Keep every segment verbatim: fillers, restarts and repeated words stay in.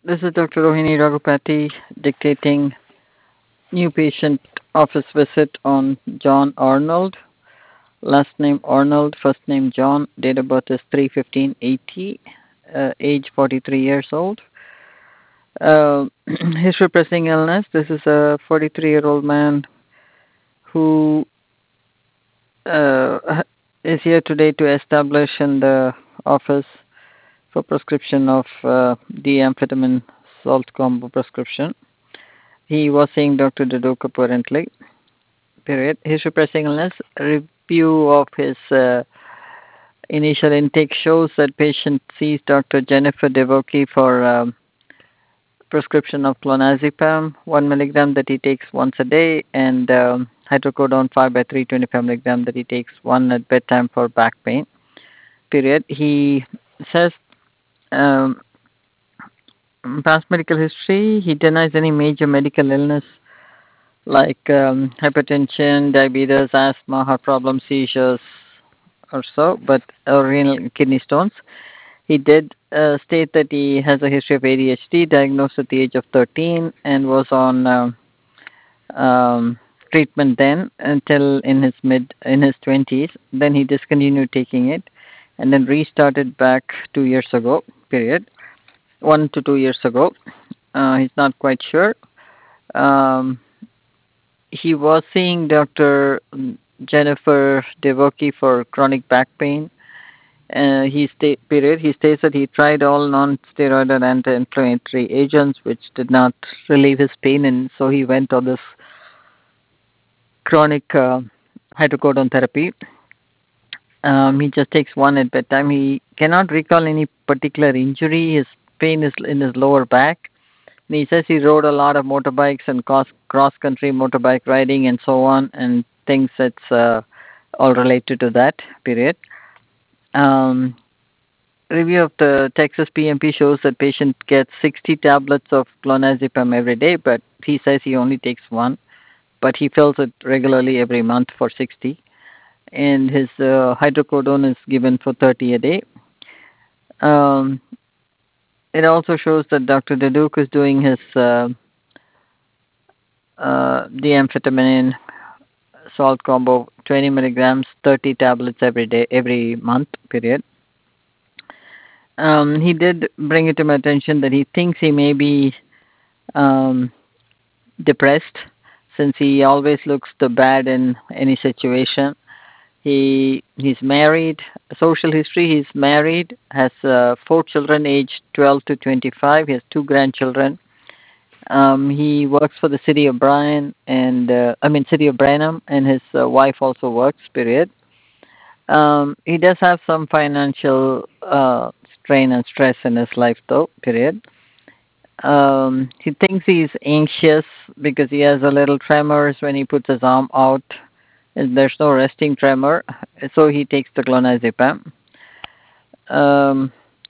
This is Doctor Rohini Raghupati dictating new patient office visit on John Arnold. Last name Arnold, first name John, date of birth is three fifteen eighty, uh, age forty-three years old. Uh, history pressing illness. This is a forty-three year old man who uh, is here today to establish in the office for prescription of uh, D-amphetamine salt combo prescription. He was seeing Doctor Deduk apparently. Period. History pressing illness. Review of his uh, initial intake shows that patient sees Doctor Jennifer Devoki for um, prescription of clonazepam, one milligram that he takes once a day, and um, hydrocodone five by three twenty-five milligram that he takes one at bedtime for back pain. Period. He says um, past medical history. He denies any major medical illness like um, hypertension, diabetes, asthma, heart problems, seizures, or so, but or renal kidney stones. He did uh, state that he has a history of A D H D, diagnosed at the age of thirteen, and was on um, um, treatment then until in his mid in his twenties. Then he discontinued taking it, and then restarted back two years ago. Period. One to two years ago. Uh, he's not quite sure. Um, he was seeing Doctor Jennifer Devoki for chronic back pain. Uh, he sta- period. He states that he tried all non-steroidal anti-inflammatory agents, which did not relieve his pain, and so he went on this chronic uh, hydrocodone therapy. Um, he just takes one at bedtime. He cannot recall any particular injury. His pain is in his lower back. And he says he rode a lot of motorbikes and cross cross country motorbike riding and so on, and thinks it's uh, all related to that. Period. Um, Review of the Texas P M P shows that patient gets sixty tablets of clonazepam every day, but he says he only takes one, but he fills it regularly every month for sixty, and his uh, hydrocodone is given for thirty a day. Um, it also shows that Doctor Deduk is doing his uh, uh, D-amphetamine salt combo, twenty milligrams, thirty tablets every day, every month, period. Um, he did bring it to my attention that he thinks he may be um, depressed since he always looks the bad in any situation. He he's married. Social history: he's married, has uh, four children, aged twelve to twenty-five. He has two grandchildren. Um, he works for the city of Bryan, and uh, I mean city of Branham, and his uh, wife also works. Period. Um, he does have some financial uh, strain and stress in his life, though. Period. Um, he thinks he's anxious because he has a little tremors when he puts his arm out. And there's no resting tremor, so he takes the clonazepam. Um,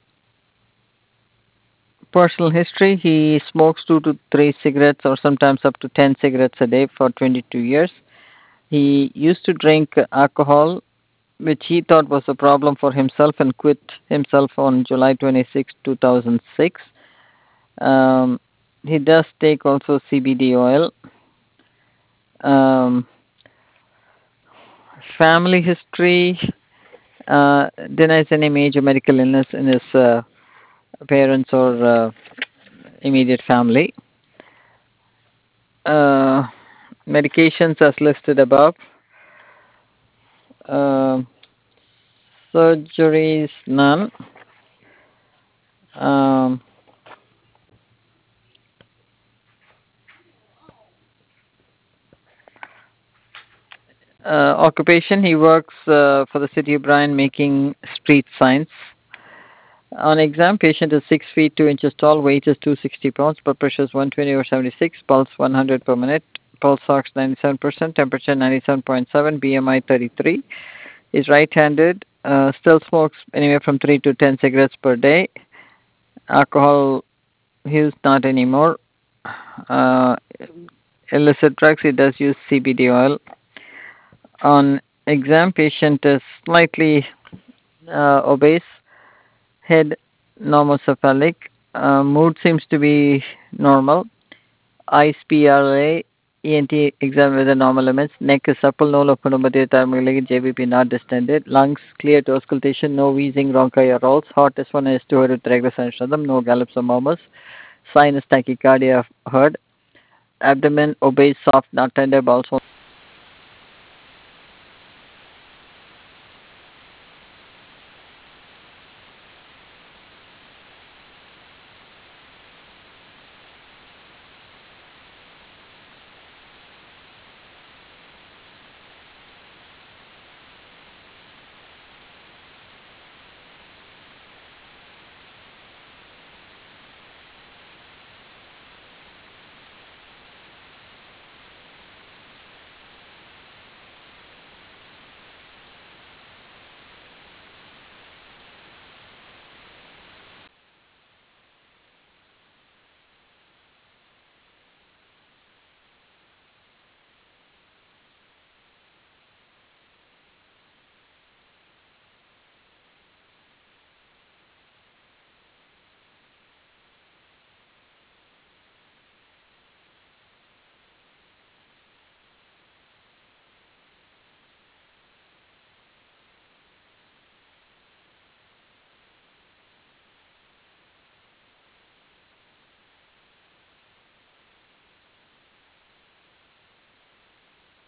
personal history: he smokes two to three cigarettes, or sometimes up to ten cigarettes a day for twenty-two years. He used to drink alcohol, which he thought was a problem for himself, and quit himself on July twenty-sixth, two thousand six. Um, he does take also C B D oil. Um, family history: uh, denies any major medical illness in his uh, parents or uh, immediate family. Uh, medications as listed above. Uh, surgeries, none. Um, uh, occupation: he works uh, for the city of Bryan making street signs. On exam, patient is six feet two inches tall, weight is two hundred sixty pounds, blood pressure is one twenty over seventy-six, pulse one hundred per minute, pulse ox ninety-seven percent, temperature ninety-seven point seven, B M I thirty-three. Is right-handed, uh, still smokes anywhere from three to ten cigarettes per day. Alcohol use not anymore. Uh, illicit drugs, he does use C B D oil. On exam, patient is slightly uh, obese, head normocephalic, Uh, mood seems to be normal. Eyes P R A, E N T exam with the normal limits. Neck is supple, no locomotive thermolytic, J B P not distended. Lungs clear to auscultation, no wheezing, bronchi or rolls. Heart S one, S two with regular rhythm, no gallops or murmurs. Sinus tachycardia heard. Abdomen obeys soft, not tender, bowels